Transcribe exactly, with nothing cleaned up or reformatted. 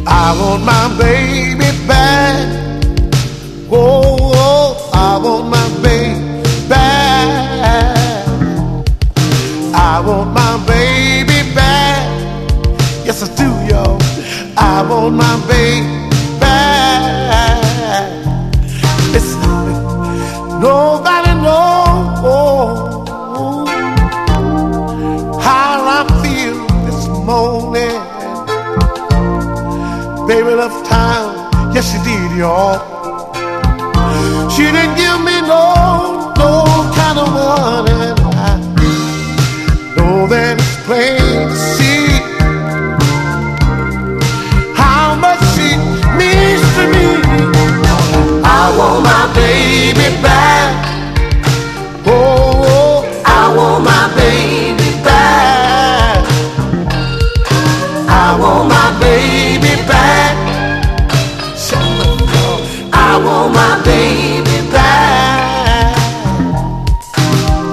I want my baby back. Oh, oh, I want my baby back. I want my baby back. Yes, I do, y'all. I want my baby back. Listen, nobody knows how I feel this morning. Baby left town, yes she did, y'all. She didn't give me no, no kind of money. I know that it's plain to see